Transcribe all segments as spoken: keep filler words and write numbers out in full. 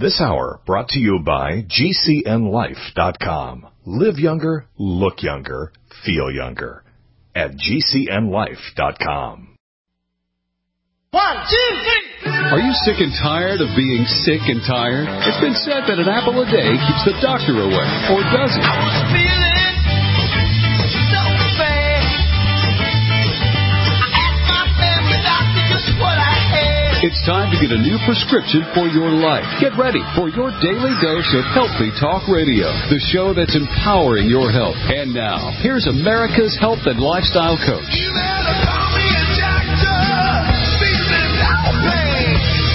This hour brought to you by G C N life dot com. Live younger, look younger, feel younger. At G C N life dot com. One, two, three. Are you sick and tired of being sick and tired? It's been said that an apple a day keeps the doctor away, or does it? I was feeling so bad. I asked my family doctor just what I had. It's time to get a new prescription for your life. Get ready for your daily dose of Healthy Talk Radio, the show that's empowering your health. And now, here's America's health and lifestyle coach. You better call me a doctor. Feeling no pain.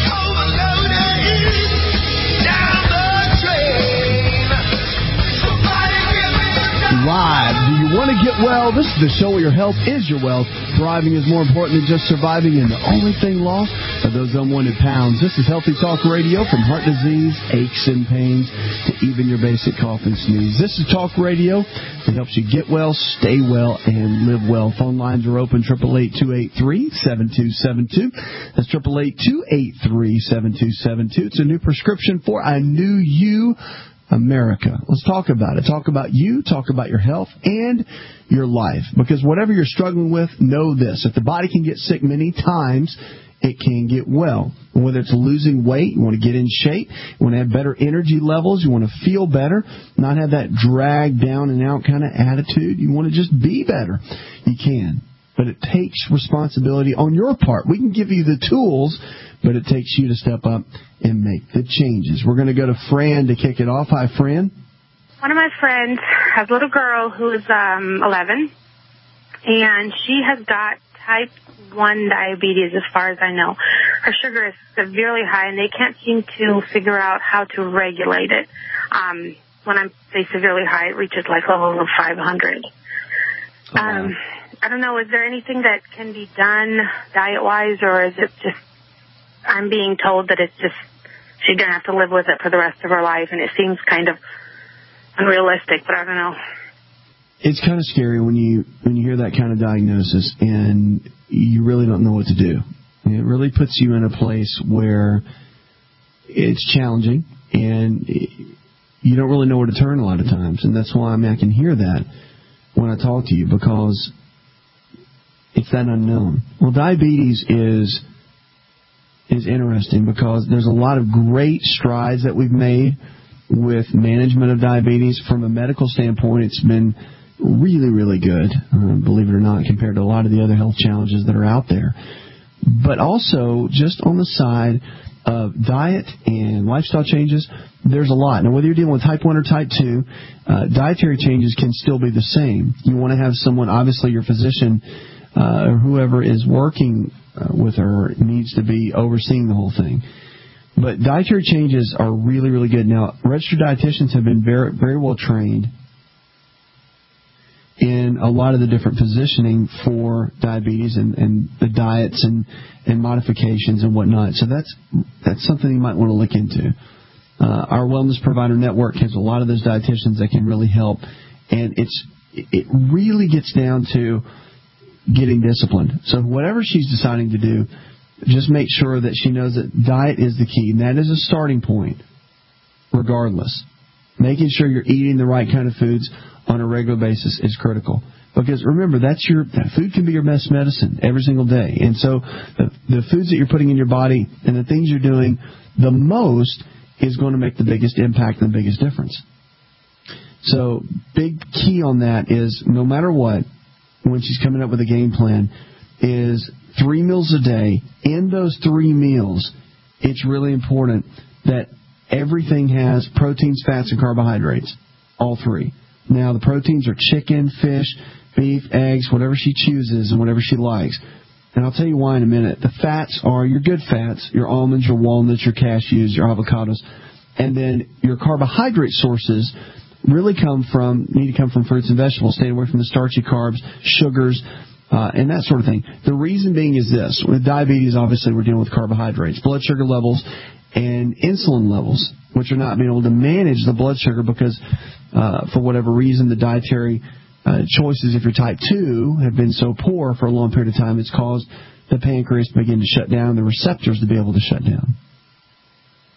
Overloaded. Down the drain. Somebody give me a doctor. Live. Do you want to get well? This is the show where your health is your wealth. Thriving is more important than just surviving, and the only thing lost are those unwanted pounds. This is Healthy Talk Radio, from heart disease, aches and pains, to even your basic cough and sneeze. This is Talk Radio that helps you get well, stay well, and live well. Phone lines are open, eight eight eight, two eight three, seven two seven two. That's eight eight eight, two eight three, seven two seven two. It's a new prescription for a new you, America. Let's talk about it. Talk about you, talk about your health and your life. Because whatever you're struggling with, know this. If the body can get sick many times, it can get well. Whether it's losing weight, you want to get in shape, you want to have better energy levels, you want to feel better, not have that drag down and out kind of attitude. You want to just be better. You can. But it takes responsibility on your part. We can give you the tools, but it takes you to step up and make the changes. We're going to go to Fran to kick it off. Hi, Fran. One of my friends has a little girl who is um, eleven, and she has got type one diabetes as far as I know. Her sugar is severely high, and they can't seem to figure out how to regulate it. Um, when I say severely high, it reaches like levels of five hundred. Oh, wow. Um, I don't know, is there anything that can be done diet-wise, or is it just I'm being told that it's just she's going to have to live with it for the rest of her life, and it seems kind of unrealistic, but I don't know. It's kind of scary when you when you hear that kind of diagnosis and you really don't know what to do. It really puts you in a place where it's challenging and you don't really know where to turn a lot of times, and that's why I mean I can hear that when I talk to you, because it's that unknown. Well, diabetes is is interesting because there's a lot of great strides that we've made with management of diabetes. From a medical standpoint, it's been really, really good, uh, believe it or not, compared to a lot of the other health challenges that are out there. But also, just on the side of diet and lifestyle changes, there's a lot. Now, whether you're dealing with type one or type two, uh, dietary changes can still be the same. You want to have someone, obviously your physician, uh, or whoever is working uh, with her needs to be overseeing the whole thing. But dietary changes are really, really good. Now, registered dietitians have been very, very well trained in a lot of the different positioning for diabetes and, and the diets and, and modifications and whatnot. So that's that's something you might want to look into. Uh, our Wellness Provider Network has a lot of those dietitians that can really help. And it's it really gets down to getting disciplined. So whatever she's deciding to do, just make sure that she knows that diet is the key. And that is a starting point, regardless. Making sure you're eating the right kind of foods on a regular basis is critical. Because remember, that's your that food can be your best medicine every single day. And so the, the foods that you're putting in your body and the things you're doing the most is going to make the biggest impact and the biggest difference. So big key on that is, no matter what, when she's coming up with a game plan, is three meals a day. In those three meals, it's really important that everything has proteins, fats, and carbohydrates, all three. Now, the proteins are chicken, fish, beef, eggs, whatever she chooses and whatever she likes. And I'll tell you why in a minute. The fats are your good fats, your almonds, your walnuts, your cashews, your avocados. And then your carbohydrate sources really come from, need to come from fruits and vegetables. Stay away from the starchy carbs, sugars, uh, and that sort of thing. The reason being is this. With diabetes, obviously, we're dealing with carbohydrates, blood sugar levels, and insulin levels, which are not being able to manage the blood sugar because, uh, for whatever reason, the dietary uh, choices, if you're type two, have been so poor for a long period of time, it's caused the pancreas to begin to shut down, the receptors to be able to shut down.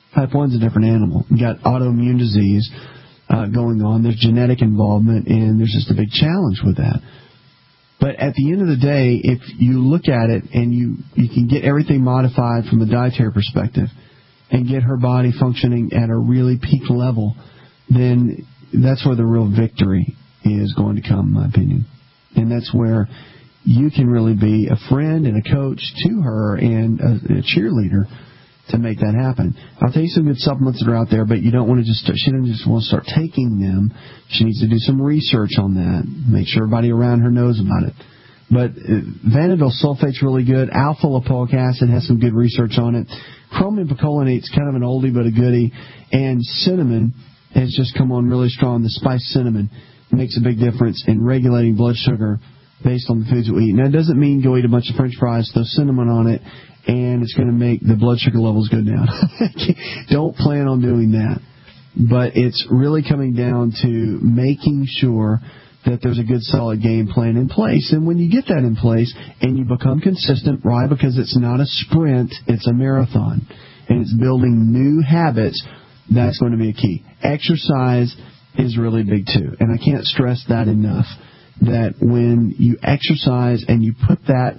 Type one's a different animal. You got autoimmune disease uh, going on. There's genetic involvement, and there's just a big challenge with that. But at the end of the day, if you look at it and you, you can get everything modified from a dietary perspective and get her body functioning at a really peak level, then that's where the real victory is going to come, in my opinion. And that's where you can really be a friend and a coach to her and a, a cheerleader to make that happen. I'll tell you some good supplements that are out there, but you don't want to just start, she doesn't just want to start taking them. She needs to do some research on that, make sure everybody around her knows about it. But uh, Vanadyl sulfate's really good. Alpha lipoic acid has some good research on it. Chromium picolinate's kind of an oldie but a goodie. And cinnamon has just come on really strong. The spiced cinnamon makes a big difference in regulating blood sugar based on the foods we eat. Now, it doesn't mean go eat a bunch of French fries, throw cinnamon on it, and it's going to make the blood sugar levels go down. Don't plan on doing that. But it's really coming down to making sure that there's a good, solid game plan in place. And when you get that in place and you become consistent, right, because it's not a sprint, it's a marathon, and it's building new habits, that's going to be a key. Exercise is really big, too. And I can't stress that enough, that when you exercise and you put that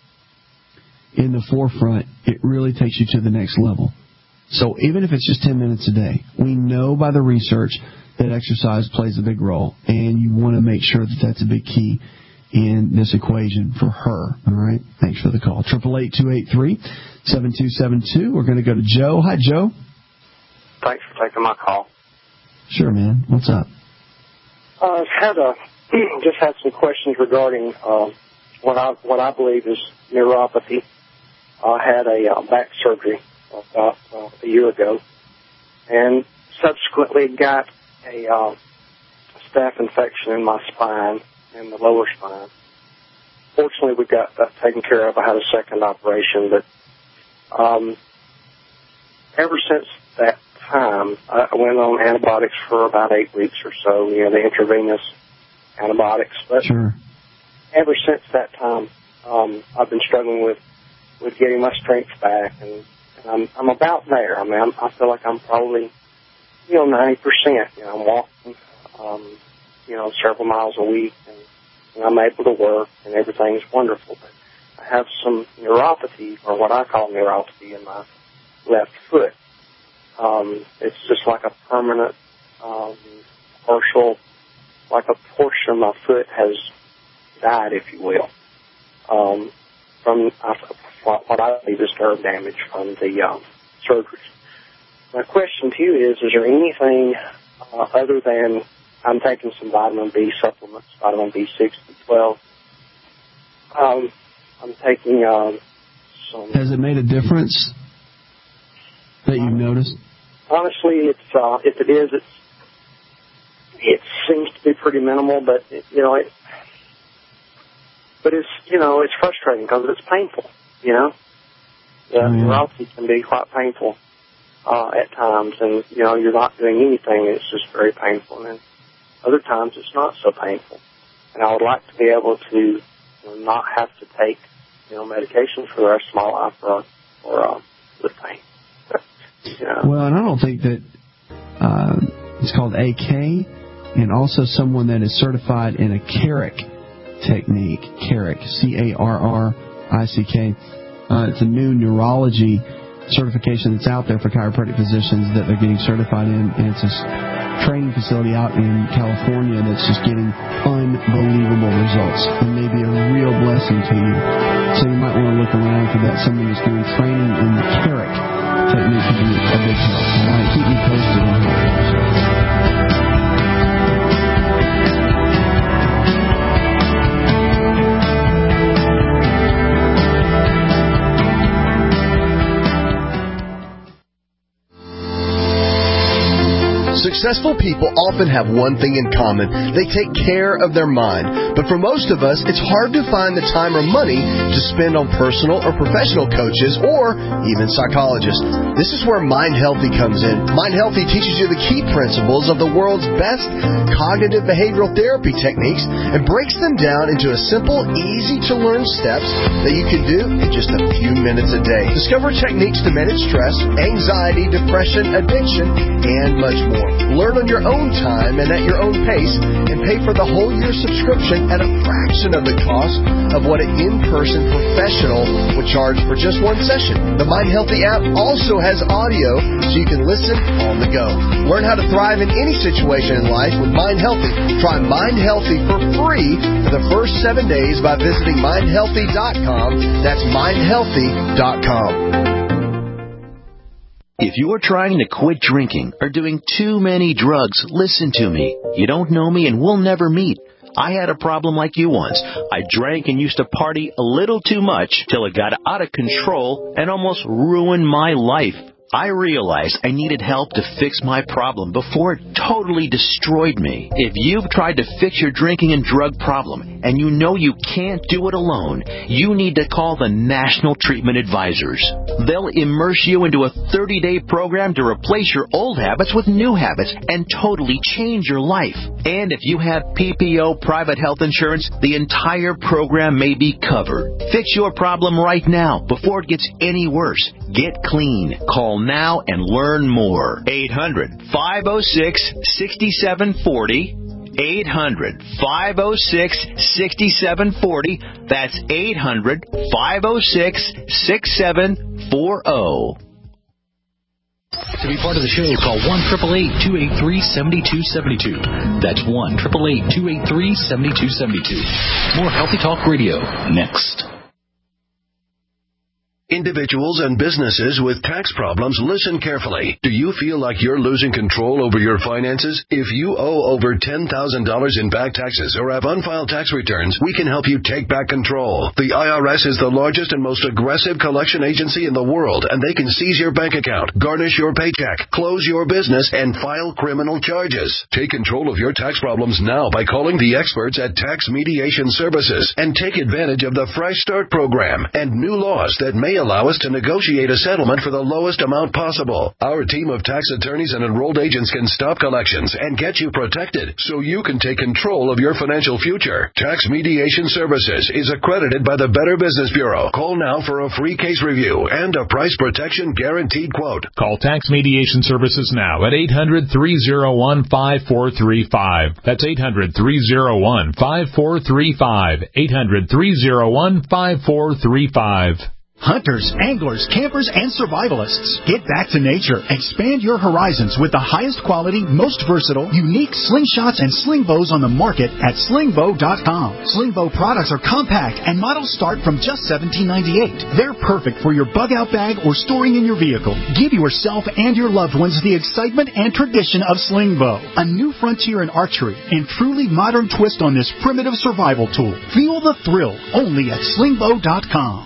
in the forefront, it really takes you to the next level. So even if it's just ten minutes a day, we know by the research that exercise plays a big role, and you want to make sure that that's a big key in this equation for her. All right? Thanks for the call. eight eight eight, two eight three, seven two seven two. We're going to go to Joe. Hi, Joe. Thanks for taking my call. Sure, man. What's up? Uh, I've had a, just had some questions regarding uh, what I what I believe is neuropathy. I had a uh, back surgery about uh, a year ago, and subsequently got a uh, staph infection in my spine, in the lower spine. Fortunately, we got that taken care of. I had a second operation, but um, ever since that time, I went on antibiotics for about eight weeks or so, you know, the intravenous antibiotics. But sure. Ever since that time, um, I've been struggling with, with getting my strength back, and, and I'm, I'm about there. I mean, I'm, I feel like I'm probably, you know, ninety percent. You know, I'm walking, um, you know, several miles a week, and, and I'm able to work, and everything's wonderful. But I have some neuropathy, or what I call neuropathy, in my left foot. Um, it's just like a permanent, um, partial, like a portion of my foot has died, if you will, um, from uh, what I believe is nerve damage from the um, surgeries. My question to you is, is there anything uh, other than I'm taking some vitamin B supplements, vitamin B six, B twelve. Um, I'm taking um, some... Has it made a difference that you've noticed? Honestly, it's uh, if it is, it's it seems to be pretty minimal, but it, you know, it, but it's you know, it's frustrating because it's painful. You know, the oh, yeah. neuropathy can be quite painful uh, at times, and you know, you're not doing anything; it's just very painful. And other times, it's not so painful. And I would like to be able to you know, not have to take you know medication for the rest of my life for for uh, the pain. Yeah. Well, and I don't think that uh, it's called A K, and also someone that is certified in a Carrick technique, Carrick, C A R R I C K. Uh, it's a new neurology certification that's out there for chiropractic physicians that they're getting certified in, and it's a training facility out in California that's just getting unbelievable results, and may be a real blessing to you. So you might want to look around for that. Someone who's doing training in the Carrick technique could be a big help. All right, keep me posted on that. Successful people often have one thing in common. They take care of their mind. But for most of us, it's hard to find the time or money to spend on personal or professional coaches or even psychologists. This is where Mind Healthy comes in. Mind Healthy teaches you the key principles of the world's best cognitive behavioral therapy techniques and breaks them down into a simple, easy-to-learn steps that you can do in just a few minutes a day. Discover techniques to manage stress, anxiety, depression, addiction, and much more. Learn on your own time and at your own pace, and pay for the whole year subscription at a fraction of the cost of what an in-person professional would charge for just one session. The Mind Healthy app also has audio so you can listen on the go. Learn how to thrive in any situation in life with Mind Healthy. Try Mind Healthy for free for the first seven days by visiting mind healthy dot com. That's mind healthy dot com. If you're trying to quit drinking or doing too many drugs, listen to me. You don't know me and we'll never meet. I had a problem like you once. I drank and used to party a little too much till it got out of control and almost ruined my life. I realized I needed help to fix my problem before it totally destroyed me. If you've tried to fix your drinking and drug problem and you know you can't do it alone, you need to call the National Treatment Advisors. They'll immerse you into a thirty-day program to replace your old habits with new habits and totally change your life. And if you have P P O private health insurance, the entire program may be covered. Fix your problem right now before it gets any worse. Get clean. Call now and learn more. eight hundred, five oh six, six seven four oh. eight hundred, five oh six, six seven four oh. That's eight hundred, five oh six, six seven four oh. To be part of the show, call one eight eight eight, two eight three, seven two seven two. That's one eight eight eight, two eight three, seven two seven two. More Healthy Talk Radio next. Individuals and businesses with tax problems, listen carefully. Do you feel like you're losing control over your finances? If you owe over ten thousand dollars in back taxes or have unfiled tax returns, we can help you take back control. The I R S is the largest and most aggressive collection agency in the world, and they can seize your bank account, garnish your paycheck, close your business, and file criminal charges. Take control of your tax problems now by calling the experts at Tax Mediation Services and take advantage of the Fresh Start program and new laws that may allow us to negotiate a settlement for the lowest amount possible. Our team of tax attorneys and enrolled agents can stop collections and get you protected so you can take control of your financial future. Tax Mediation Services is accredited by the Better Business Bureau. Call now for a free case review and a price protection guaranteed quote. Call Tax Mediation Services now at eight hundred, three oh one, five four three five. That's eight hundred, three oh one, five four three five. eight hundred, three oh one, five four three five. Hunters, anglers, campers, and survivalists. Get back to nature. Expand your horizons with the highest quality, most versatile, unique slingshots and sling bows on the market at sling bow dot com. Sling bow products are compact and models start from just seventeen ninety-eight. They're perfect for your bug-out bag or storing in your vehicle. Give yourself and your loved ones the excitement and tradition of sling bow. A new frontier in archery and truly modern twist on this primitive survival tool. Feel the thrill only at sling bow dot com.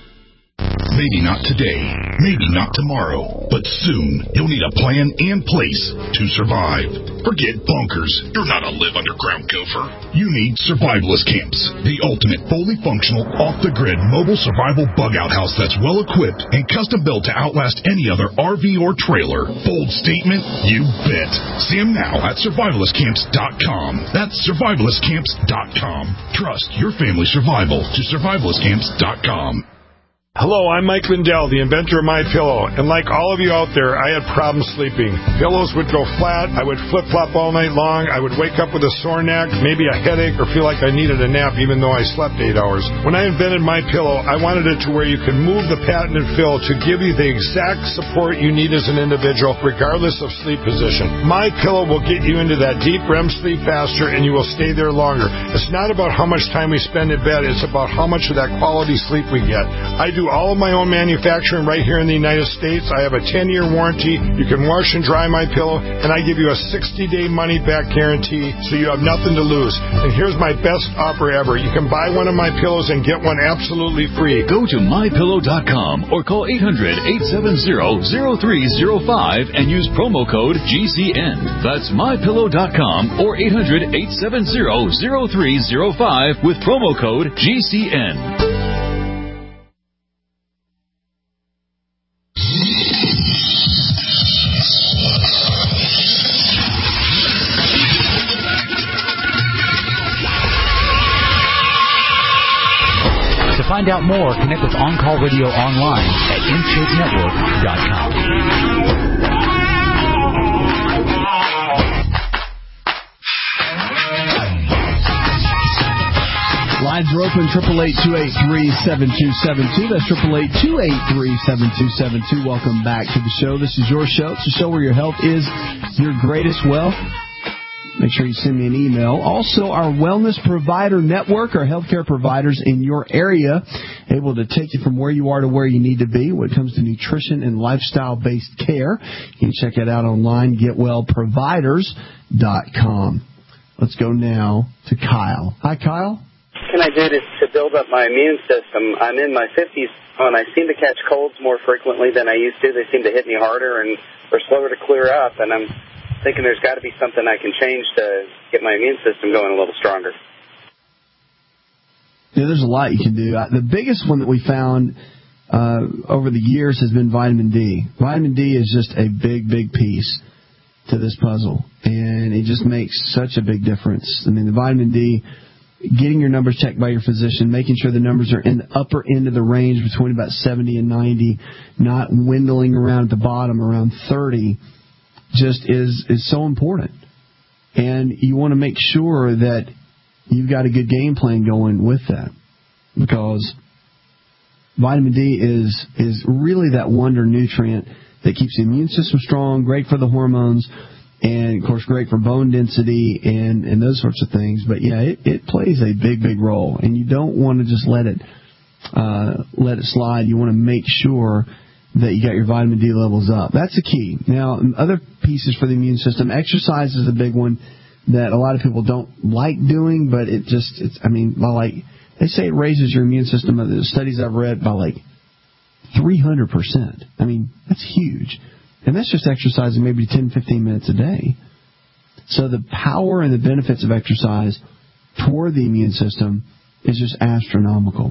Maybe not today, maybe not tomorrow, but soon you'll need a plan and place to survive. Forget bunkers. You're not a live underground gopher. You need Survivalist Camps, the ultimate fully functional, off-the-grid mobile survival bug-out house that's well-equipped and custom-built to outlast any other R V or trailer. Bold statement? You bet. See them now at survivalist camps dot com. That's survivalist camps dot com. Trust your family's survival to survivalist camps dot com. Hello, I'm Mike Lindell, the inventor of MyPillow, and like all of you out there, I had problems sleeping. Pillows would go flat, I would flip-flop all night long, I would wake up with a sore neck, maybe a headache, or feel like I needed a nap even though I slept eight hours. When I invented MyPillow, I wanted it to where you can move the patented fill to give you the exact support you need as an individual, regardless of sleep position. MyPillow will get you into that deep R E M sleep faster, and you will stay there longer. It's not about how much time we spend in bed, it's about how much of that quality sleep we get. I do do all of my own manufacturing right here in the United States. I have a ten-year warranty. You can wash and dry my pillow, and I give you a sixty-day money-back guarantee, so you have nothing to lose. And here's my best offer ever. You can buy one of my pillows and get one absolutely free. Go to my pillow dot com or call eight hundred, eight seven zero, zero three zero five and use promo code G C N. That's my pillow dot com or eight hundred, eight seven zero, zero three zero five with promo code G C N. To find out more, connect with On Call Radio online at intake network dot com. Lines are open, triple eight, two eight three, seven two seven two. That's triple eight, two eight three, seven two seven two. Welcome back to the show. This is your show. It's a show where your health is your greatest wealth. Make sure you send me an email. Also, our Wellness Provider Network, our healthcare providers in your area, able to take you from where you are to where you need to be when it comes to nutrition and lifestyle-based care. You can check it out online, get well providers dot com. Let's go now to Kyle. Hi, Kyle. What can I do to, to build up my immune system? I'm in my fifties, and I seem to catch colds more frequently than I used to. They seem to hit me harder and are slower to clear up, and I'm thinking there's got to be something I can change to get my immune system going a little stronger. Yeah, there's a lot you can do. The biggest one that we found uh, over the years has been vitamin D. Vitamin D is just a big, big piece to this puzzle, and it just makes such a big difference. I mean, the vitamin D, getting your numbers checked by your physician, making sure the numbers are in the upper end of the range between about seventy and ninety, not dwindling around at the bottom around thirty, just is is so important. And you want to make sure that you've got a good game plan going with that, because vitamin D is is really that wonder nutrient that keeps the immune system strong, great for the hormones, and, of course, great for bone density and, and those sorts of things. But, yeah, it, it plays a big, big role, and you don't want to just let it uh, let it slide. You want to make sure that you got your vitamin D levels up. That's the key. Now, other pieces for the immune system, exercise is a big one that a lot of people don't like doing, but it just, it's, I mean, by like, they say it raises your immune system, the studies I've read, by like three hundred percent. I mean, that's huge. And that's just exercising maybe ten, fifteen minutes a day. So the power and the benefits of exercise toward the immune system is just astronomical.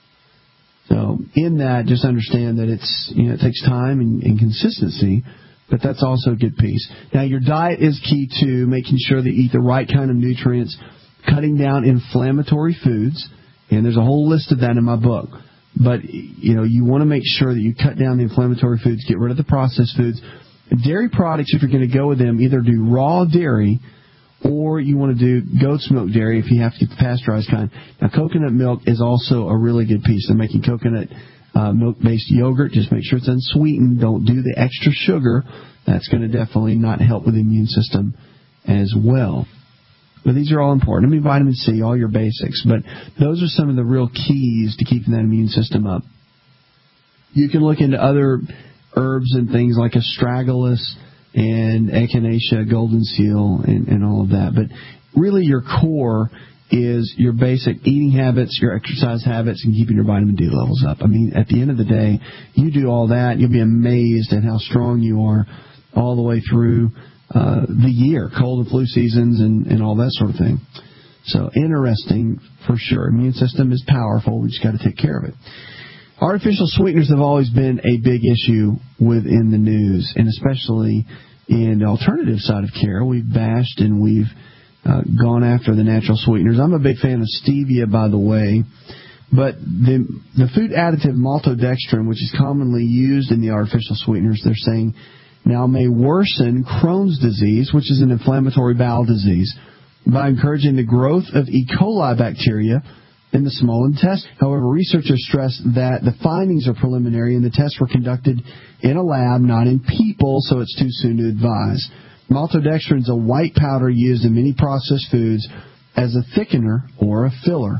So in that, just understand that it's, you know, it takes time and, and consistency, but that's also a good piece. Now, your diet is key too, making sure that you eat the right kind of nutrients, cutting down inflammatory foods, and there's a whole list of that in my book. But, you know, you want to make sure that you cut down the inflammatory foods, get rid of the processed foods. Dairy products, if you're going to go with them, either do raw dairy or you want to do goat's milk dairy if you have to get the pasteurized kind. Now, coconut milk is also a really good piece. They're making coconut uh, milk-based yogurt. Just make sure it's unsweetened. Don't do the extra sugar. That's going to definitely not help with the immune system as well. But these are all important. I mean, vitamin C, all your basics. But those are some of the real keys to keeping that immune system up. You can look into other herbs and things like astragalus and echinacea, golden seal, and, and all of that. But really your core is your basic eating habits, your exercise habits, and keeping your vitamin D levels up. I mean, at the end of the day, you do all that, you'll be amazed at how strong you are all the way through Uh, the year, cold and flu seasons and, and all that sort of thing. So interesting for sure. Immune system is powerful. We just got to take care of it. Artificial sweeteners have always been a big issue within the news, and especially in the alternative side of care. We've bashed and we've uh, gone after the natural sweeteners. I'm a big fan of stevia, by the way. But the the food additive maltodextrin, which is commonly used in the artificial sweeteners, they're saying now may worsen Crohn's disease, which is an inflammatory bowel disease, by encouraging the growth of E. coli bacteria in the small intestine. However, researchers stress that the findings are preliminary and the tests were conducted in a lab, not in people, so it's too soon to advise. Maltodextrin is a white powder used in many processed foods as a thickener or a filler.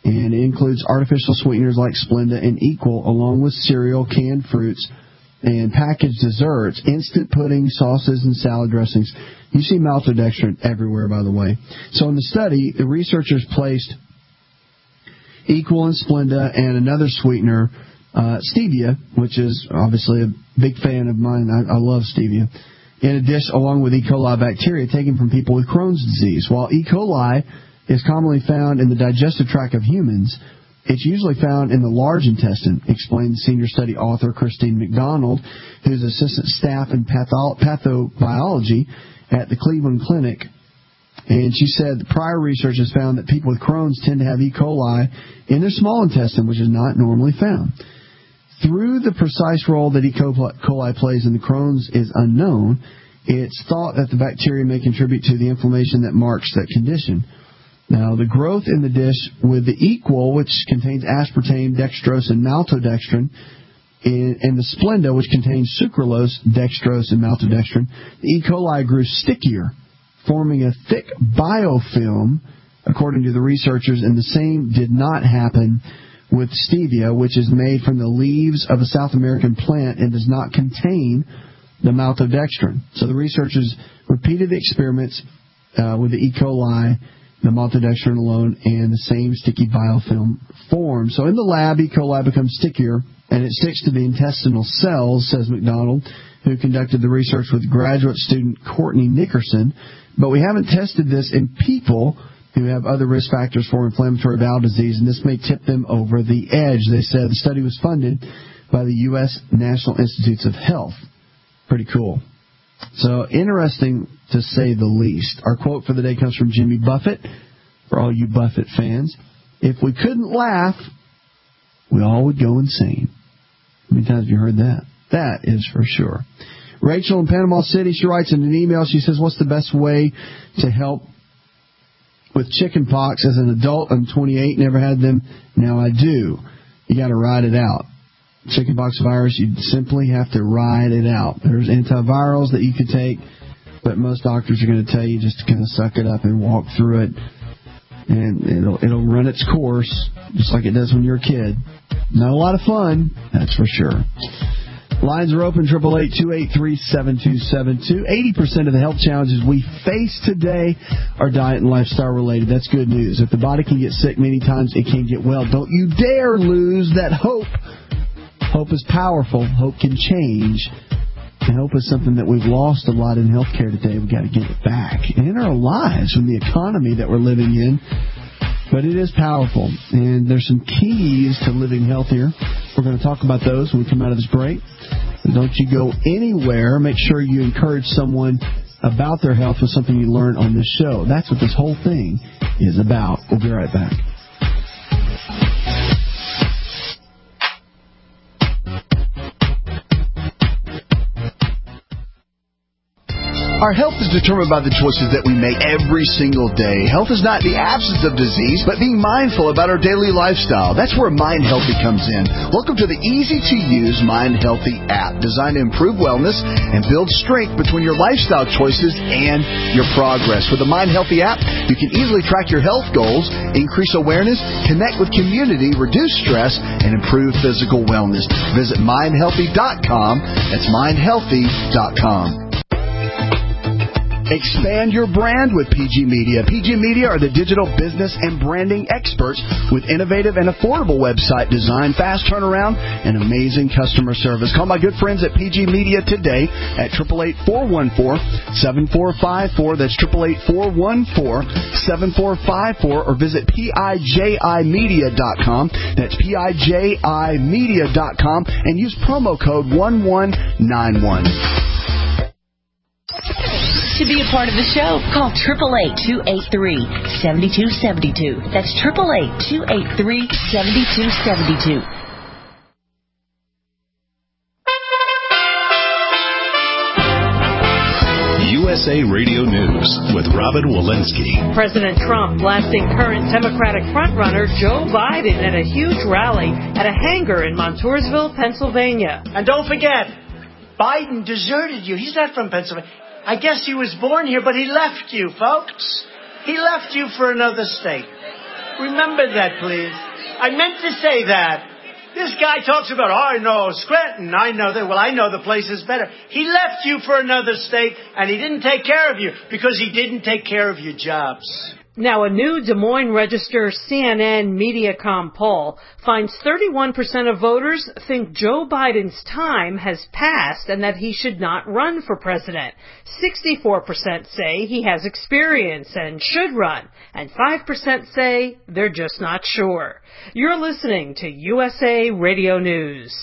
And it includes artificial sweeteners like Splenda and Equal, along with cereal, canned fruits, and packaged desserts, instant pudding, sauces, and salad dressings. You see maltodextrin everywhere, by the way. So in the study, the researchers placed Equal and Splenda and another sweetener, uh, stevia, which is obviously a big fan of mine. I, I love stevia, in a dish along with E. coli bacteria taken from people with Crohn's disease. While E. coli is commonly found in the digestive tract of humans, it's usually found in the large intestine, explained senior study author Christine McDonald, who's assistant staff in patho- pathobiology at the Cleveland Clinic. And she said prior research has found that people with Crohn's tend to have E. coli in their small intestine, which is not normally found. Through the precise role that E. coli plays in the Crohn's is unknown, it's thought that the bacteria may contribute to the inflammation that marks that condition. Now, the growth in the dish with the Equal, which contains aspartame, dextrose, and maltodextrin, and the Splenda, which contains sucralose, dextrose, and maltodextrin, the E. coli grew stickier, forming a thick biofilm, according to the researchers, and the same did not happen with stevia, which is made from the leaves of a South American plant and does not contain the maltodextrin. So the researchers repeated the experiments uh, with the E. coli, the maltodextrin alone, and the same sticky biofilm form. So in the lab, E. coli becomes stickier, and it sticks to the intestinal cells, says McDonald, who conducted the research with graduate student Courtney Nickerson. But we haven't tested this in people who have other risk factors for inflammatory bowel disease, and this may tip them over the edge. They said the study was funded by the U S National Institutes of Health. Pretty cool. So interesting, to say the least. Our quote for the day comes from Jimmy Buffett, for all you Buffett fans. If we couldn't laugh, we all would go insane. How many times have you heard that? That is for sure. Rachel in Panama City, she writes in an email, she says, what's the best way to help with chicken pox? As an adult, I'm twenty-eight, never had them, now I do. You got to ride it out. Chickenpox virus, you simply have to ride it out. There's antivirals that you could take, but most doctors are going to tell you just to kind of suck it up and walk through it, and it'll it'll run its course, just like it does when you're a kid. Not a lot of fun, that's for sure. Lines are open, eight eight eight, two eight three, seven two seven two. eighty percent of the health challenges we face today are diet and lifestyle related. That's good news. If the body can get sick many times, it can get well. Don't you dare lose that hope. Hope is powerful. Hope can change. And hope is something that we've lost a lot in healthcare today. We've got to get it back. And in our lives, from the economy that we're living in. But it is powerful. And there's some keys to living healthier. We're going to talk about those when we come out of this break. And don't you go anywhere. Make sure you encourage someone about their health with something you learn on this show. That's what this whole thing is about. We'll be right back. Our health is determined by the choices that we make every single day. Health is not the absence of disease, but being mindful about our daily lifestyle. That's where Mind Healthy comes in. Welcome to the easy-to-use Mind Healthy app, designed to improve wellness and build strength between your lifestyle choices and your progress. With the Mind Healthy app, you can easily track your health goals, increase awareness, connect with community, reduce stress, and improve physical wellness. Visit mind healthy dot com. That's mind healthy dot com. Expand your brand with P G Media. P G Media are the digital business and branding experts with innovative and affordable website design, fast turnaround, and amazing customer service. Call my good friends at P G Media today at eight eight eight, four one four, seven four five four. That's eight eight eight, four one four, seven four five four. Or visit P I J I media dot com. That's P I J I media dot com. And use promo code one one nine one. To be a part of the show, call eight eight eight, two eight three, seven two seven two. That's eight eight eight, two eight three, seven two seven two. U S A Radio News with Robin Walensky. President Trump blasting current Democratic frontrunner Joe Biden at a huge rally at a hangar in Montoursville, Pennsylvania. And don't forget, Biden deserted you. He's not from Pennsylvania. I guess he was born here, but he left you, folks. He left you for another state. Remember that, please. I meant to say that. This guy talks about, oh, I know Scranton. I know that. Well, I know the place is better. He left you for another state, and he didn't take care of you because he didn't take care of your jobs. Now, a new Des Moines Register C N N Mediacom poll finds thirty-one percent of voters think Joe Biden's time has passed and that he should not run for president. sixty-four percent say he has experience and should run, and five percent say they're just not sure. You're listening to U S A Radio News.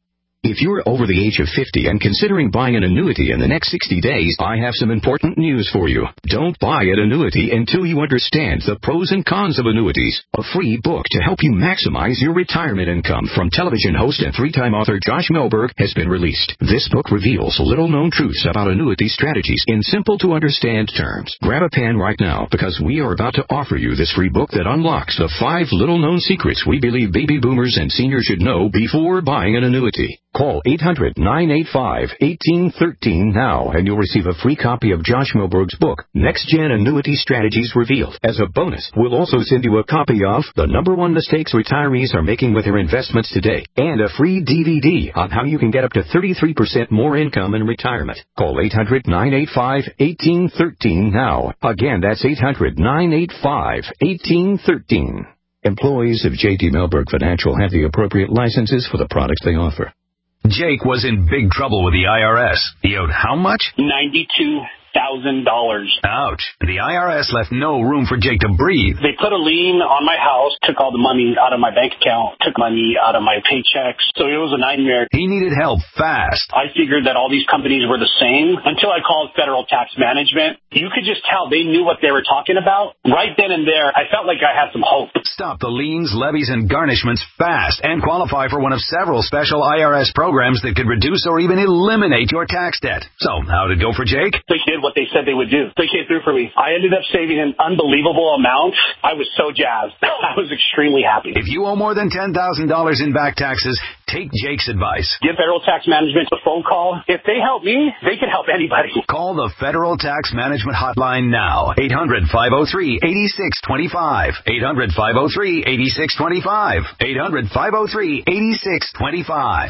If you're over the age of fifty and considering buying an annuity in the next sixty days, I have some important news for you. Don't buy an annuity until you understand the pros and cons of annuities. A free book to help you maximize your retirement income from television host and three-time author Josh Melberg has been released. This book reveals little-known truths about annuity strategies in simple-to-understand terms. Grab a pen right now because we are about to offer you this free book that unlocks the five little-known secrets we believe baby boomers and seniors should know before buying an annuity. Call eight hundred, nine eight five, one eight one three now and you'll receive a free copy of Josh Melberg's book, Next Gen Annuity Strategies Revealed. As a bonus, we'll also send you a copy of The Number One Mistakes Retirees Are Making with Their Investments Today and a free D V D on how you can get up to thirty-three percent more income in retirement. Call eight hundred, nine eight five, one eight one three now. Again, that's eight hundred, nine eight five, one eight one three. Employees of J T Melberg Financial have the appropriate licenses for the products they offer. Jake was in big trouble with the I R S. He owed how much? ninety-two thousand dollars. Ouch. The I R S left no room for Jake to breathe. They put a lien on my house, took all the money out of my bank account, took money out of my paychecks. So it was a nightmare. He needed help fast. I figured that all these companies were the same until I called Federal Tax Management. You could just tell they knew what they were talking about. Right then and there, I felt like I had some hope. Stop the liens, levies, and garnishments fast and qualify for one of several special I R S programs that could reduce or even eliminate your tax debt. So, how'd it go for Jake? They did what they said they would do. They came through for me. I ended up saving an unbelievable amount. I was so jazzed. I was extremely happy. If you owe more than ten thousand dollars in back taxes, take Jake's advice. Give Federal Tax Management a phone call. If they help me, they can help anybody. Call the Federal Tax Management Hotline now. eight hundred, five oh three, eight six two five. eight hundred, five oh three, eight six two five. eight hundred, five oh three, eight six two five.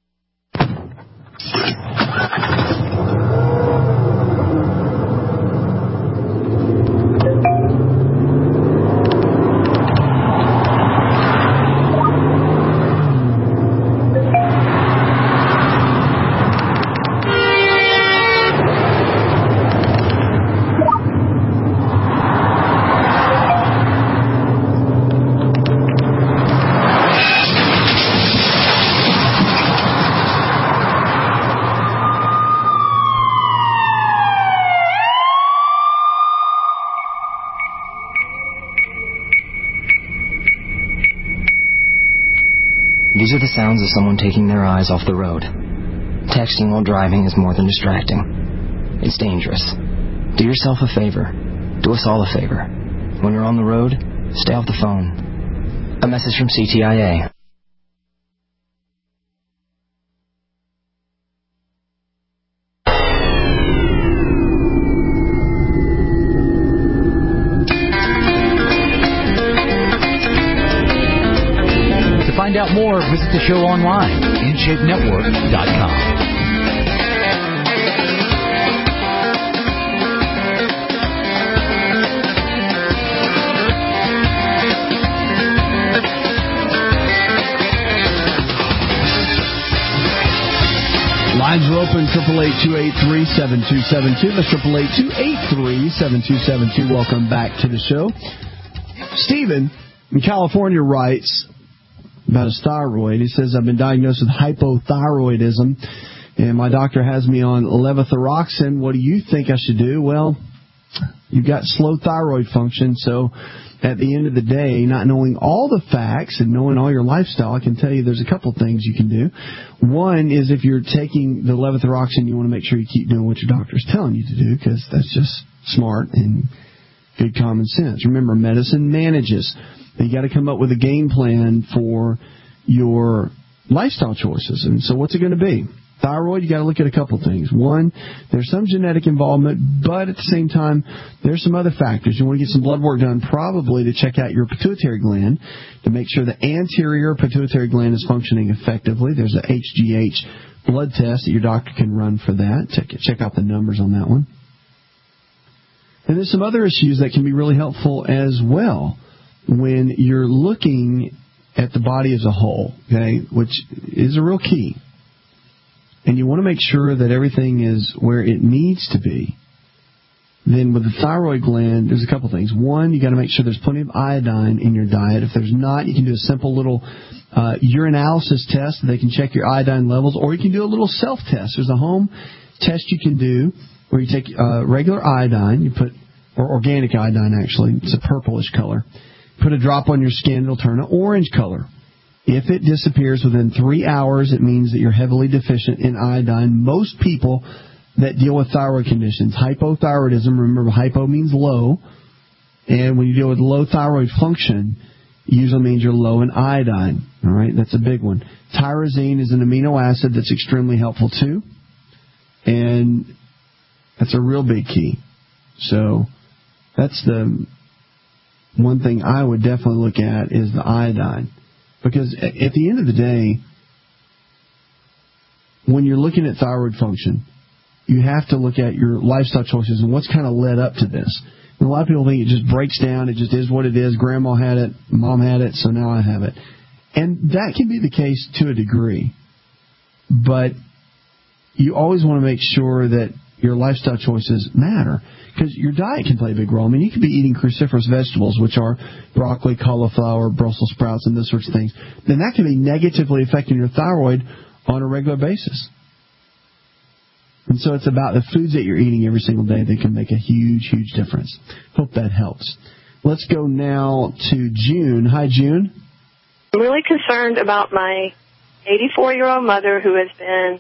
These are the sounds of someone taking their eyes off the road. Texting while driving is more than distracting. It's dangerous. Do yourself a favor. Do us all a favor. When you're on the road, stay off the phone. A message from C T I A. To find out more, visit the show online, in shape network dot com. Lines are open, triple eight, two eight three, seven two seven two. That's triple eight, two eight three, seven two seven two. Welcome back to the show. Stephen in California writes about his thyroid. He says, I've been diagnosed with hypothyroidism, and my doctor has me on levothyroxine. What do you think I should do? Well, you've got slow thyroid function, so at the end of the day, not knowing all the facts and knowing all your lifestyle, I can tell you there's a couple things you can do. One is if you're taking the levothyroxine, you want to make sure you keep doing what your doctor's telling you to do, because that's just smart and good common sense. Remember, medicine manages. You got to come up with a game plan for your lifestyle choices. And so what's it going to be? Thyroid, you got to look at a couple things. One, there's some genetic involvement, but at the same time, there's some other factors. You want to get some blood work done, probably to check out your pituitary gland to make sure the anterior pituitary gland is functioning effectively. There's a H G H blood test that your doctor can run for that. Check, check out the numbers on that one. And there's some other issues that can be really helpful as well when you're looking at the body as a whole, okay, which is a real key. And you want to make sure that everything is where it needs to be. Then with the thyroid gland, there's a couple things. One, you got to make sure there's plenty of iodine in your diet. If there's not, you can do a simple little uh, urinalysis test. They can check your iodine levels, or you can do a little self-test. There's a home test you can do where you take uh, regular iodine, you put, or organic iodine actually, it's a purplish color. Put a drop on your skin, it'll turn an orange color. If it disappears within three hours, it means that you're heavily deficient in iodine. Most people that deal with thyroid conditions, hypothyroidism, remember hypo means low, and when you deal with low thyroid function, usually means you're low in iodine. All right, that's a big one. Tyrosine is an amino acid that's extremely helpful too, and that's a real big key. So that's the one thing I would definitely look at is the iodine. Because at the end of the day, when you're looking at thyroid function, you have to look at your lifestyle choices and what's kind of led up to this. And a lot of people think it just breaks down, it just is what it is. Grandma had it, Mom had it, so now I have it. And that can be the case to a degree. But you always want to make sure that your lifestyle choices matter. Because your diet can play a big role. I mean, you could be eating cruciferous vegetables, which are broccoli, cauliflower, Brussels sprouts, and those sorts of things. Then that can be negatively affecting your thyroid on a regular basis. And so it's about the foods that you're eating every single day that can make a huge, huge difference. Hope that helps. Let's go now to June. Hi, June. I'm really concerned about my eighty-four-year-old mother who has been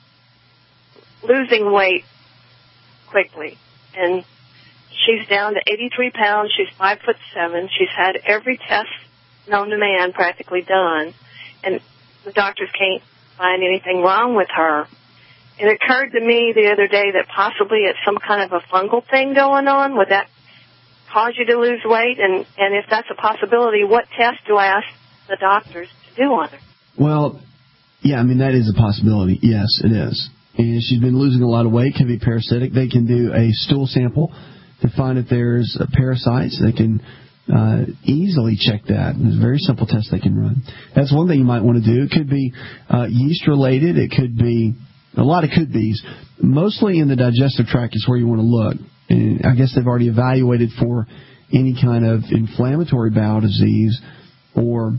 losing weight quickly. And she's down to eighty-three pounds. She's five foot seven. She's had every test known to man practically done. And the doctors can't find anything wrong with her. It occurred to me the other day that possibly it's some kind of a fungal thing going on. Would that cause you to lose weight? And, and if that's a possibility, what test do I ask the doctors to do on her? Well, yeah, I mean, that is a possibility. Yes, it is. And she's been losing a lot of weight, can be parasitic. They can do a stool sample to find if there's parasites. They can uh, easily check that. It's a very simple test they can run. That's one thing you might want to do. It could be uh, yeast-related. It could be a lot of could be's. Mostly in the digestive tract is where you want to look. And I guess they've already evaluated for any kind of inflammatory bowel disease or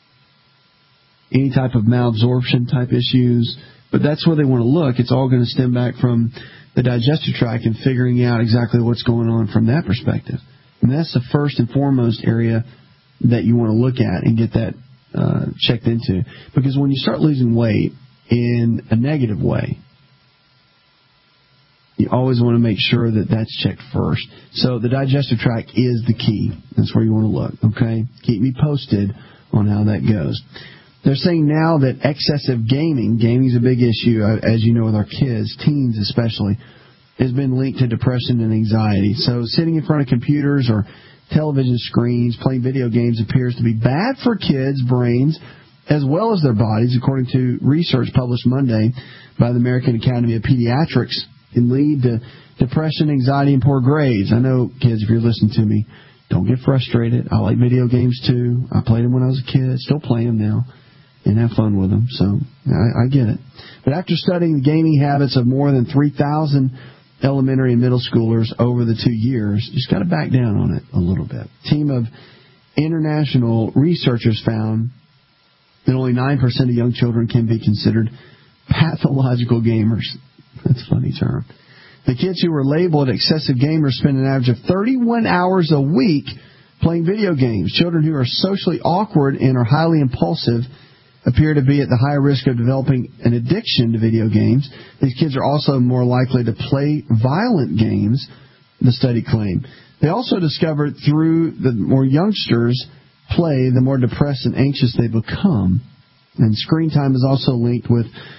any type of malabsorption type issues. But that's where they want to look. It's all going to stem back from the digestive tract and figuring out exactly what's going on from that perspective. And that's the first and foremost area that you want to look at and get that uh, checked into. Because when you start losing weight in a negative way, you always want to make sure that that's checked first. So the digestive tract is the key. That's where you want to look, okay? Keep me posted on how that goes. They're saying now that excessive gaming, gaming is a big issue, as you know, with our kids, teens especially, has been linked to depression and anxiety. So sitting in front of computers or television screens, playing video games appears to be bad for kids' brains as well as their bodies, according to research published Monday by the American Academy of Pediatrics. It can lead to depression, anxiety, and poor grades. I know, kids, if you're listening to me, don't get frustrated. I like video games, too. I played them when I was a kid. Still play them now. And have fun with them, so I, I get it. But after studying the gaming habits of more than three thousand elementary and middle schoolers over the two years, just got to back down on it a little bit. A team of international researchers found that only nine percent of young children can be considered pathological gamers. That's a funny term. The kids who were labeled excessive gamers spend an average of thirty-one hours a week playing video games. Children who are socially awkward and are highly impulsive appear to be at the higher risk of developing an addiction to video games. These kids are also more likely to play violent games, the study claimed. They also discovered through the more youngsters play, the more depressed and anxious they become. And screen time is also linked with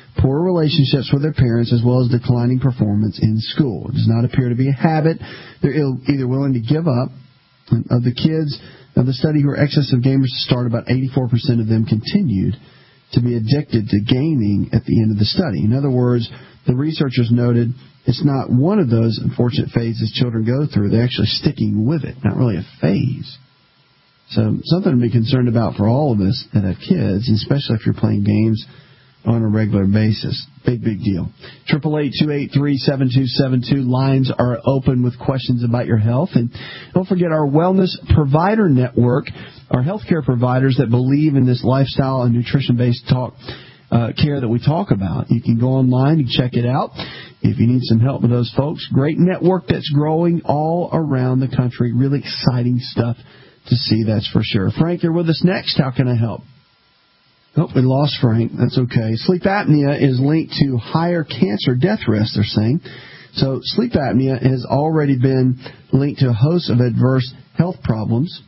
poor relationships with their parents, as well as declining performance in school. It does not appear to be a habit. They're either willing to give up. Of the kids of the study who are excessive gamers to start, about eighty-four percent of them continued to be addicted to gaming at the end of the study. In other words, the researchers noted it's not one of those unfortunate phases children go through. They're actually sticking with it, not really a phase. So something to be concerned about for all of us that have kids, especially if you're playing games on a regular basis. Big, big deal. eight eight eight, two eight three, seven two seven two. Lines are open with questions about your health. And don't forget our Wellness Provider Network, our healthcare providers that believe in this lifestyle and nutrition-based talk uh, care that we talk about. You can go online and check it out if you need some help with those folks. Great network that's growing all around the country. Really exciting stuff to see, that's for sure. Frank, you're with us next. How can I help? Oh, we lost Frank. That's okay. Sleep apnea is linked to higher cancer death risk, they're saying. So sleep apnea has already been linked to a host of adverse health problems.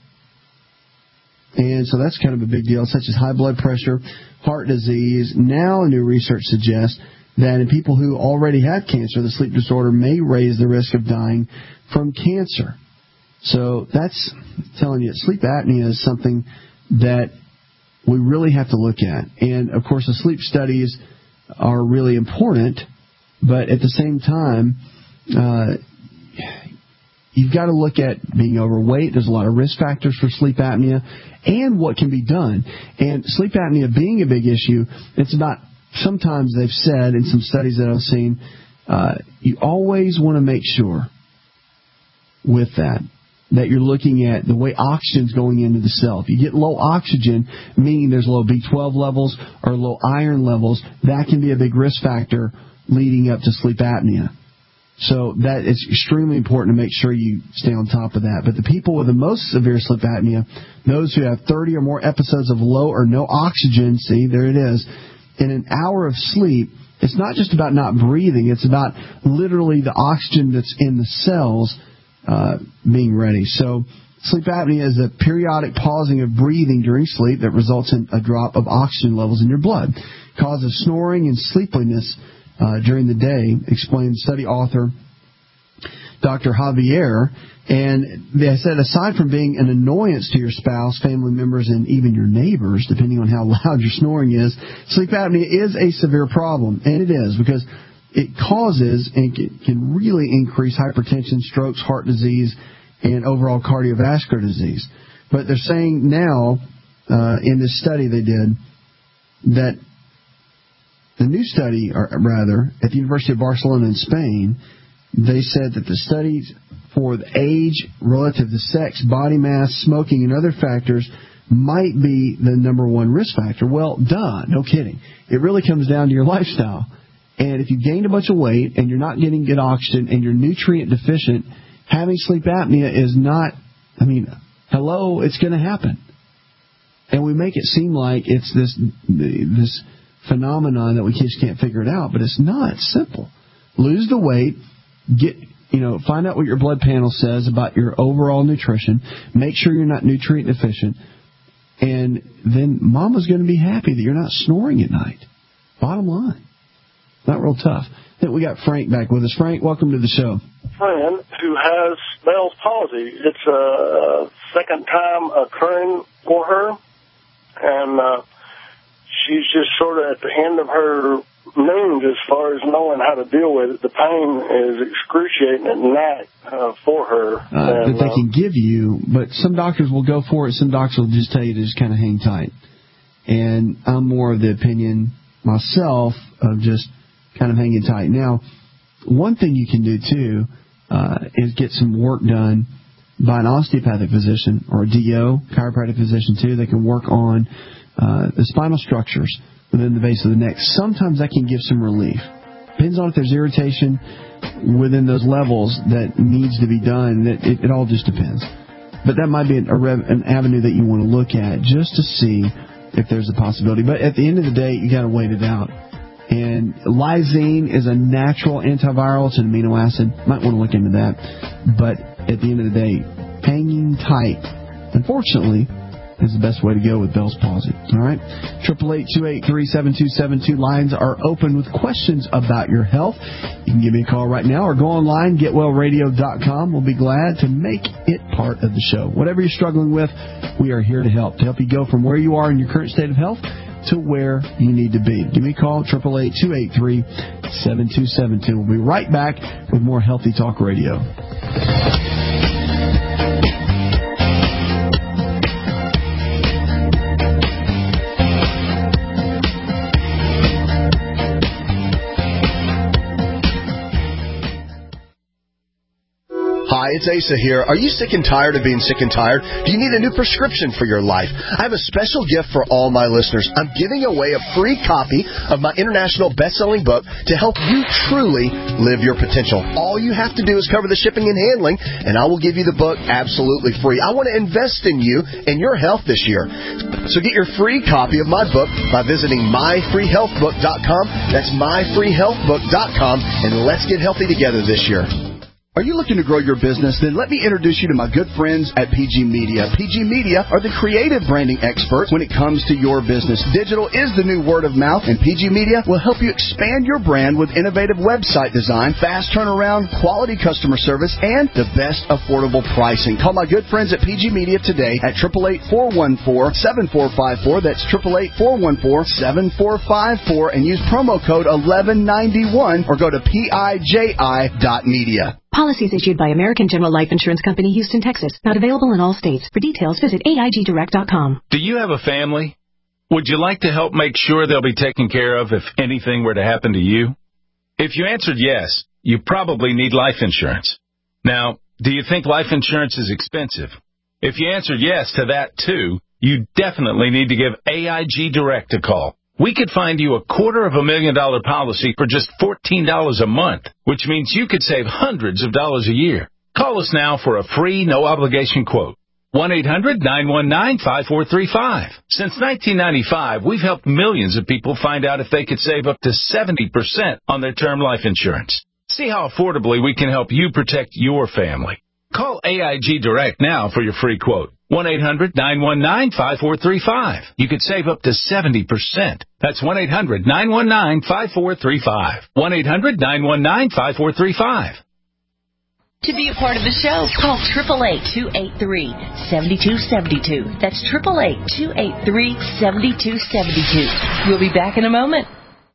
And so that's kind of a big deal, such as high blood pressure, heart disease. Now new research suggests that in people who already have cancer, the sleep disorder may raise the risk of dying from cancer. So that's telling you that sleep apnea is something that we really have to look at. And, of course, the sleep studies are really important, but at the same time, uh, you've got to look at being overweight. There's a lot of risk factors for sleep apnea and what can be done. And sleep apnea being a big issue, it's about, sometimes they've said in some studies that I've seen, uh, you always want to make sure with that that you're looking at the way oxygen's going into the cell. If you get low oxygen, meaning there's low B twelve levels or low iron levels, that can be a big risk factor leading up to sleep apnea. So that is extremely important to make sure you stay on top of that. But the people with the most severe sleep apnea, those who have thirty or more episodes of low or no oxygen, see, there it is, in an hour of sleep, it's not just about not breathing. It's about literally the oxygen that's in the cells Uh, being ready. So sleep apnea is a periodic pausing of breathing during sleep that results in a drop of oxygen levels in your blood. Causes snoring and sleepiness uh, during the day, explained study author Doctor Javier. And they said aside from being an annoyance to your spouse, family members, and even your neighbors, depending on how loud your snoring is, sleep apnea is a severe problem. And it is, because it causes and can really increase hypertension, strokes, heart disease, and overall cardiovascular disease. But they're saying now, uh, in this study they did, that the new study, or rather, at the University of Barcelona in Spain, they said that the studies for the age relative to sex, body mass, smoking, and other factors might be the number one risk factor. Well, duh, no kidding. It really comes down to your lifestyle. And if you gained a bunch of weight and you're not getting good oxygen and you're nutrient deficient, having sleep apnea is not, I mean, hello, it's going to happen. And we make it seem like it's this this phenomenon that we just can't figure it out, but it's not. It's simple. Lose the weight, get, you know, find out what your blood panel says about your overall nutrition, make sure you're not nutrient deficient, and then mama's going to be happy that you're not snoring at night. Bottom line. Not real tough. I think we got Frank back with us. Frank, welcome to the show. Friend who has Bell's palsy. It's a second time occurring for her, and uh, she's just sort of at the end of her means as far as knowing how to deal with it. The pain is excruciating at night uh, for her. Uh, and, that they uh, can give you, but some doctors will go for it. Some doctors will just tell you to just kind of hang tight. And I'm more of the opinion myself of just kind of hanging tight. Now, one thing you can do, too, uh, is get some work done by an osteopathic physician or a D O, chiropractic physician, too. They can work on uh, the spinal structures within the base of the neck. Sometimes that can give some relief. Depends on if there's irritation within those levels that needs to be done. It, it, it all just depends. But that might be an, a rev, an avenue that you want to look at just to see if there's a possibility. But at the end of the day, you got to wait it out. And lysine is a natural antiviral. It's an amino acid. Might want to look into that. But at the end of the day, hanging tight, unfortunately, is the best way to go with Bell's palsy. All right? eight eight eight, two eight three, seven two seven two. Lines are open with questions about your health. You can give me a call right now or go online, get well radio dot com. We'll be glad to make it part of the show. Whatever you're struggling with, we are here to help, to help you go from where you are in your current state of health to where you need to be. Give me a call, eight eight eight, two eight three, seven two seven two. We'll be right back with more Healthy Talk Radio. Hi, it's Asa here. Are you sick and tired of being sick and tired? Do you need a new prescription for your life? I have a special gift for all my listeners. I'm giving away a free copy of my international best-selling book to help you truly live your potential. All you have to do is cover the shipping and handling, and I will give you the book absolutely free. I want to invest in you and your health this year. So get your free copy of my book by visiting my free health book dot com. That's my free health book dot com, and let's get healthy together this year. Are you looking to grow your business? Then let me introduce you to my good friends at P G Media. P G Media are the creative branding experts when it comes to your business. Digital is the new word of mouth, and P G Media will help you expand your brand with innovative website design, fast turnaround, quality customer service, and the best affordable pricing. Call my good friends at P G Media today at eight eight eight, four one four, seven four five four. That's eight eight eight, four one four, seven four five four, and use promo code eleven ninety-one or go to P I J I dot media. Policies issued by American General Life Insurance Company, Houston, Texas. Not available in all states. For details, visit A I G direct dot com. Do you have a family? Would you like to help make sure they'll be taken care of if anything were to happen to you? If you answered yes, you probably need life insurance. Now, do you think life insurance is expensive? If you answered yes to that, too, you definitely need to give A I G Direct a call. We could find you a quarter of a million dollar policy for just fourteen dollars a month, which means you could save hundreds of dollars a year. Call us now for a free, no-obligation quote. one eight hundred, nine one nine, five four three five. Since nineteen ninety-five, we've helped millions of people find out if they could save up to seventy percent on their term life insurance. See how affordably we can help you protect your family. Call A I G Direct now for your free quote. one eight hundred, nine one nine, five four three five. You could save up to seventy percent. That's one eight hundred, nine one nine, five four three five. one eight hundred, nine one nine, five four three five. To be a part of the show, call eight eight eight, two eight three, seven two seven two. That's eight eight eight, two eight three, seven two seven two. We'll be back in a moment.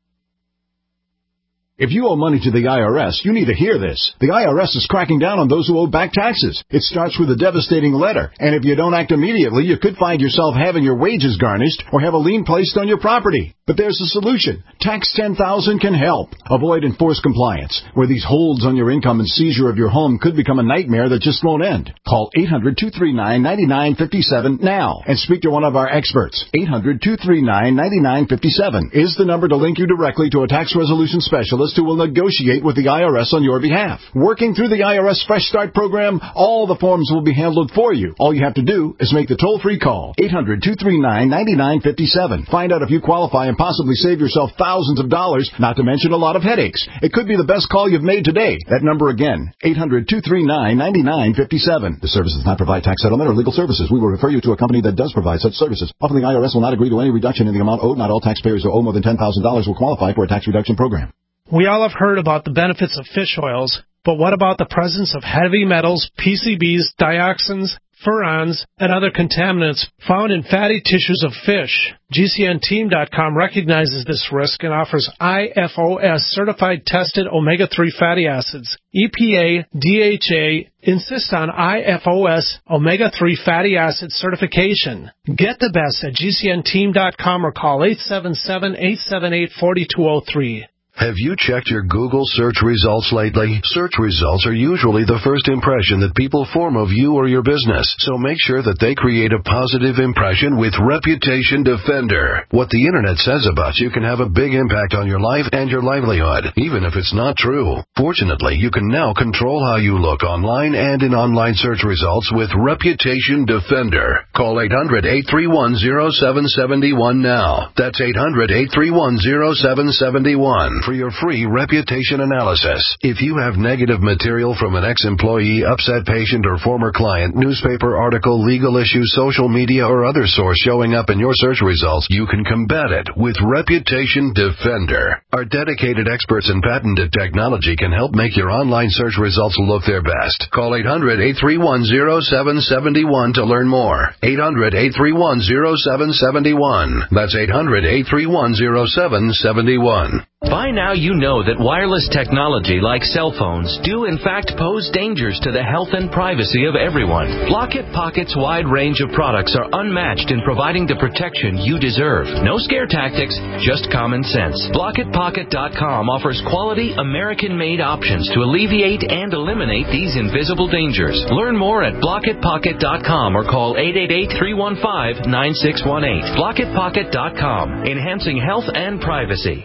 If you owe money to the I R S, you need to hear this. The I R S is cracking down on those who owe back taxes. It starts with a devastating letter, and if you don't act immediately, you could find yourself having your wages garnished or have a lien placed on your property. But there's a solution. Tax ten thousand can help. Avoid enforced compliance, where these holds on your income and seizure of your home could become a nightmare that just won't end. Call eight hundred, two three nine, nine nine five seven now and speak to one of our experts. eight hundred, two three nine, nine nine five seven is the number to link you directly to a tax resolution specialist who will negotiate with the I R S on your behalf. Working through the I R S Fresh Start program, all the forms will be handled for you. All you have to do is make the toll-free call. eight hundred, two three nine, nine nine five seven. Find out if you qualify and possibly save yourself thousands of dollars, not to mention a lot of headaches. It could be the best call you've made today. That number again, eight hundred, two three nine, nine nine five seven. The service does not provide tax settlement or legal services. We will refer you to a company that does provide such services. Often the I R S will not agree to any reduction in the amount owed. Not all taxpayers who owe more than ten thousand dollars will qualify for a tax reduction program. We all have heard about the benefits of fish oils, but what about the presence of heavy metals, P C Bs, dioxins, furans, and other contaminants found in fatty tissues of fish? G C N team dot com recognizes this risk and offers I F O S certified tested omega three fatty acids. E P A, D H A insist on I F O S omega three fatty acid certification. Get the best at G C N team dot com or call eight seven seven, eight seven eight, four two zero three. Have you checked your Google search results lately? Search results are usually the first impression that people form of you or your business, so make sure that they create a positive impression with Reputation Defender. What the Internet says about you can have a big impact on your life and your livelihood, even if it's not true. Fortunately, you can now control how you look online and in online search results with Reputation Defender. Call eight hundred, eight three one, zero seven seven one now. That's eight hundred, eight three one, zero seven seven one. for your free reputation analysis. If you have negative material from an ex-employee, upset patient, or former client, newspaper article, legal issue, social media, or other source showing up in your search results, you can combat it with Reputation Defender. Our dedicated experts in patented technology can help make your online search results look their best. Call eight hundred, eight three one, zero seven seven one to learn more. eight hundred, eight three one, zero seven seven one. That's eight hundred, eight three one, zero seven seven one. By now you know that wireless technology like cell phones do in fact pose dangers to the health and privacy of everyone. Blockit Pocket's wide range of products are unmatched in providing the protection you deserve. No scare tactics, just common sense. Blockit Pocket dot com offers quality American-made options to alleviate and eliminate these invisible dangers. Learn more at Blockit Pocket dot com or call eight eight eight, three one five, nine six one eight. Blockit Pocket dot com, enhancing health and privacy.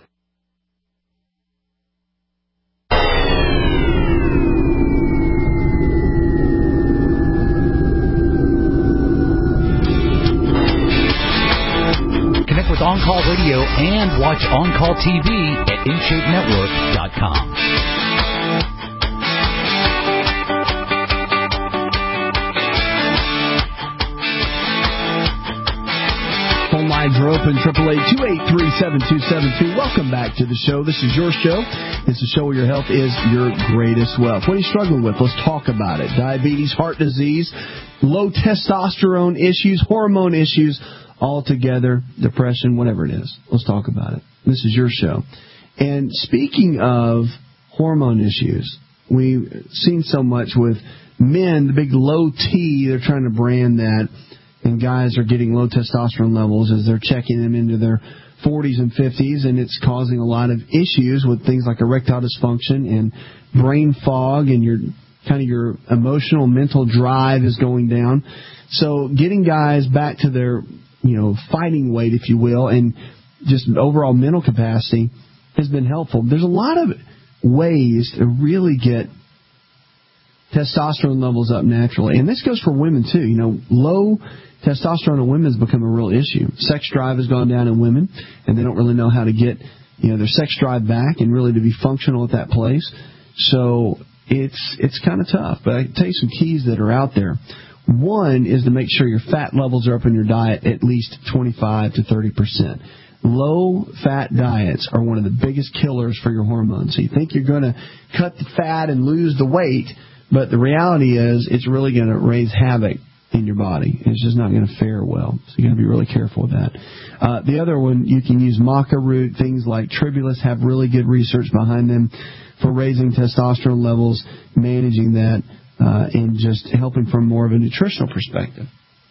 With On Call Radio and watch On Call T V at in shape network dot com. Phone lines are open, eight eight eight, two eight three, seven two seven two. Welcome back to the show. This is your show. It's a show where your health is your greatest wealth. What are you struggling with? Let's talk about it. Diabetes, heart disease, low testosterone issues, hormone issues, all together, depression, whatever it is. Let's talk about it. This is your show. And speaking of hormone issues, we've seen so much with men, the big low T, they're trying to brand that, and guys are getting low testosterone levels as they're checking them into their forties and fifties, and it's causing a lot of issues with things like erectile dysfunction and brain fog, and your kind of your emotional, mental drive is going down. So getting guys back to their you know, fighting weight, if you will, and just overall mental capacity has been helpful. There's a lot of ways to really get testosterone levels up naturally. And this goes for women, too. You know, low testosterone in women has become a real issue. Sex drive has gone down in women, and they don't really know how to get, you know, their sex drive back and really to be functional at that place. So it's it's kind of tough. But I can tell you some keys that are out there. One is to make sure your fat levels are up in your diet at least twenty-five to thirty percent. Low-fat diets are one of the biggest killers for your hormones. So you think you're going to cut the fat and lose the weight, but the reality is it's really going to raise havoc in your body. It's just not going to fare well. So you got to be really careful with that. Uh, the other one, you can use maca root. Things like Tribulus have really good research behind them for raising testosterone levels, managing that, Uh, and just helping from more of a nutritional perspective.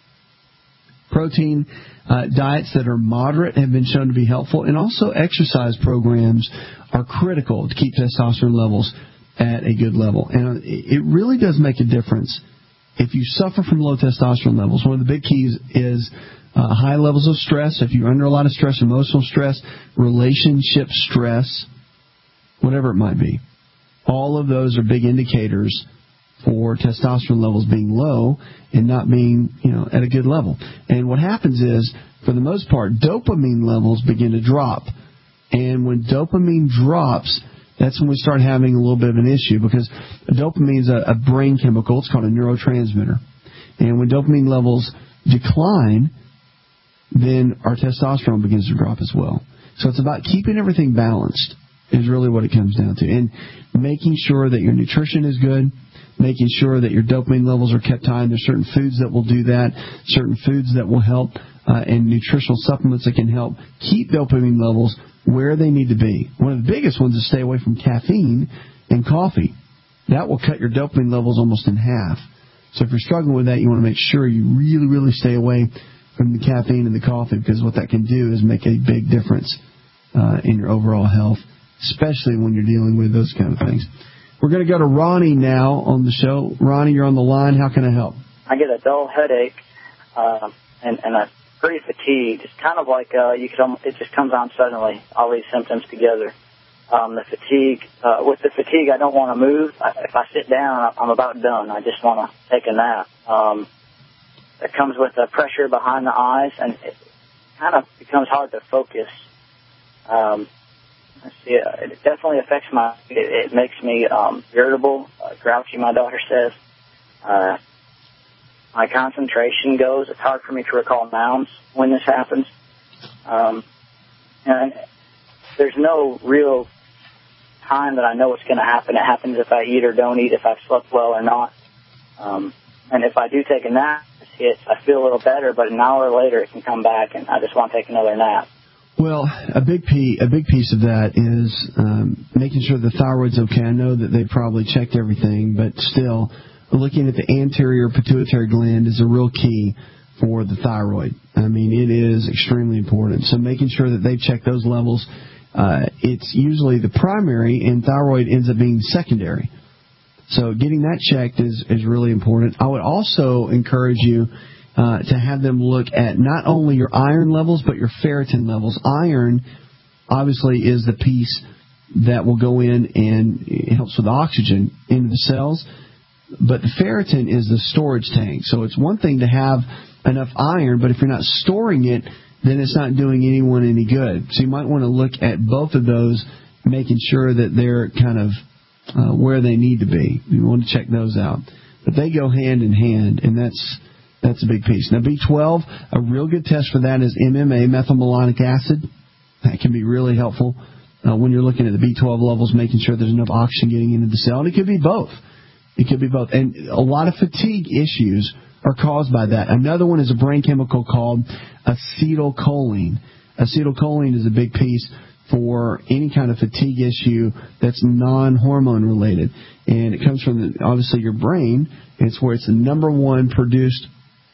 Protein uh, diets that are moderate have been shown to be helpful, and also exercise programs are critical to keep testosterone levels at a good level. And it really does make a difference if you suffer from low testosterone levels. One of the big keys is uh, high levels of stress. If you're under a lot of stress, emotional stress, relationship stress, whatever it might be, all of those are big indicators for testosterone levels being low and not being, you know, at a good level. And what happens is, for the most part, dopamine levels begin to drop. And when dopamine drops, that's when we start having a little bit of an issue, because dopamine is a, a brain chemical. It's called a neurotransmitter. And when dopamine levels decline, then our testosterone begins to drop as well. So it's about keeping everything balanced is really what it comes down to. And making sure that your nutrition is good, making sure that your dopamine levels are kept high. And there's certain foods that will do that, certain foods that will help, uh, and nutritional supplements that can help keep dopamine levels where they need to be. One of the biggest ones is stay away from caffeine and coffee. That will cut your dopamine levels almost in half. So if you're struggling with that, you want to make sure you really, really stay away from the caffeine and the coffee, because what that can do is make a big difference uh, in your overall health, especially when you're dealing with those kind of things. We're going to go to Ronnie now on the show. Ronnie, you're on the line. How can I help? I get a dull headache uh, and, and I'm pretty fatigued. It's kind of like uh, you could. It just comes on suddenly, all these symptoms together. Um, the fatigue, uh, with the fatigue, I don't want to move. I, if I sit down, I'm about done. I just want to take a nap. Um, it comes with the pressure behind the eyes, and it kind of becomes hard to focus. Um, let's see, uh, it definitely affects my, it, it makes me um, irritable, uh, grouchy, my daughter says. Uh, my concentration goes. It's hard for me to recall nouns when this happens. Um, and there's no real time that I know what's going to happen. It happens if I eat or don't eat, if I've slept well or not. Um, and if I do take a nap, it, I feel a little better, but an hour later it can come back, and I just want to take another nap. Well, a big piece, a big piece of that is um, making sure the thyroid's okay. I know that they probably checked everything, but still, looking at the anterior pituitary gland is a real key for the thyroid. I mean, it is extremely important. So making sure that they've checked those levels, uh, it's usually the primary, and thyroid ends up being secondary. So getting that checked is, is really important. I would also encourage you uh, to have them look at not only your iron levels, but your ferritin levels. Iron, obviously, is the piece that will go in and it helps with oxygen into the cells. But the ferritin is the storage tank. So it's one thing to have enough iron, but if you're not storing it, then it's not doing anyone any good. So you might want to look at both of those, making sure that they're kind of uh, where they need to be. You want to check those out. But they go hand in hand, and that's that's a big piece. Now, B twelve, a real good test for that is M M A, methylmalonic acid. That can be really helpful uh, when you're looking at the B twelve levels, making sure there's enough oxygen getting into the cell. And it could be both. It could be both. And a lot of fatigue issues are caused by that. Another one is a brain chemical called acetylcholine. Acetylcholine is a big piece for any kind of fatigue issue that's non-hormone related. And it comes from, the, obviously, your brain. It's where it's the number one produced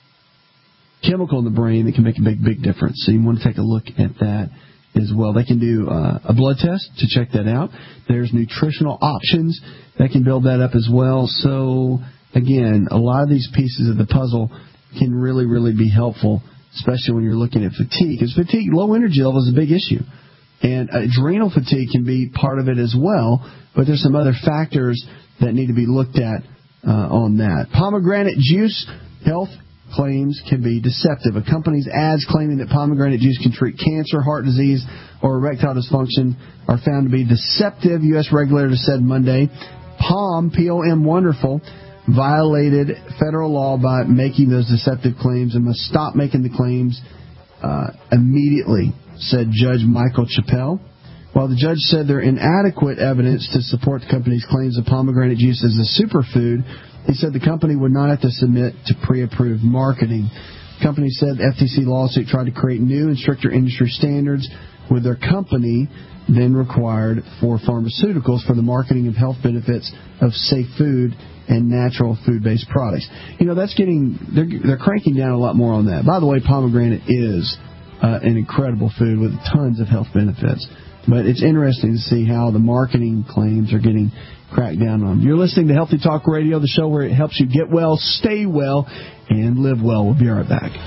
chemical in the brain that can make a big, big difference. So you want to take a look at that as well. They can do uh, a blood test to check that out. There's nutritional options that can build that up as well. So, again, a lot of these pieces of the puzzle can really, really be helpful, especially when you're looking at fatigue. Because fatigue, low energy level is a big issue. And adrenal fatigue can be part of it as well, but there's some other factors that need to be looked at uh, on that. Pomegranate juice health claims can be deceptive. A company's ads claiming that pomegranate juice can treat cancer, heart disease, or erectile dysfunction are found to be deceptive, U S regulators said Monday. POM, P O M Wonderful, violated federal law by making those deceptive claims and must stop making the claims uh, immediately, said Judge Michael Chappell. While the judge said there are inadequate evidence to support the company's claims of pomegranate juice as a superfood, he said the company would not have to submit to pre-approved marketing. The company said the F T C lawsuit tried to create new and stricter industry standards with their company then required for pharmaceuticals for the marketing of health benefits of safe food and natural food-based products. You know, that's getting, they're, they're cranking down a lot more on that. By the way, pomegranate is uh, an incredible food with tons of health benefits. But it's interesting to see how the marketing claims are getting cracked down on. You're listening to Healthy Talk Radio, the show where it helps you get well, stay well, and live well. We'll be right back.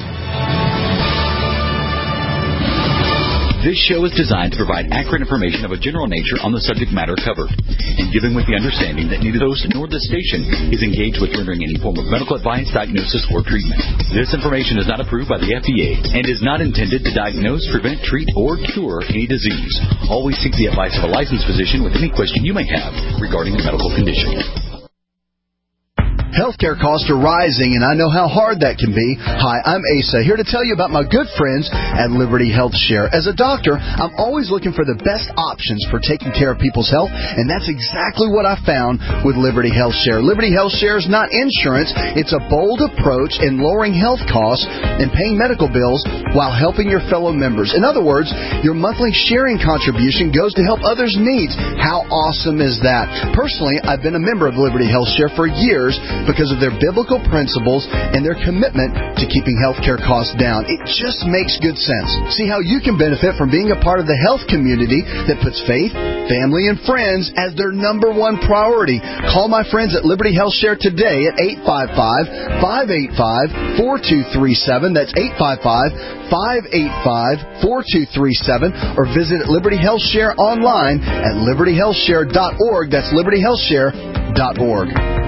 This show is designed to provide accurate information of a general nature on the subject matter covered, and given with the understanding that neither the host nor the station is engaged with rendering any form of medical advice, diagnosis, or treatment. This information is not approved by the F D A and is not intended to diagnose, prevent, treat, or cure any disease. Always seek the advice of a licensed physician with any question you may have regarding a medical condition. Healthcare costs are rising, and I know how hard that can be. Hi, I'm Asa, here to tell you about my good friends at Liberty Health Share. As a doctor, I'm always looking for the best options for taking care of people's health, and that's exactly what I found with Liberty Health Share. Liberty Health Share is not insurance. It's a bold approach in lowering health costs and paying medical bills while helping your fellow members. In other words, your monthly sharing contribution goes to help others' needs. How awesome is that? Personally, I've been a member of Liberty Health Share for years because of their biblical principles and their commitment to keeping healthcare costs down. It just makes good sense. See how you can benefit from being a part of the health community that puts faith, family, and friends as their number one priority. Call my friends at Liberty Health Share today at eight five five, five eight five, four two three seven. That's eight five five, five eight five, four two three seven. Or visit Liberty Health Share online at liberty health share dot org. That's liberty health share dot org.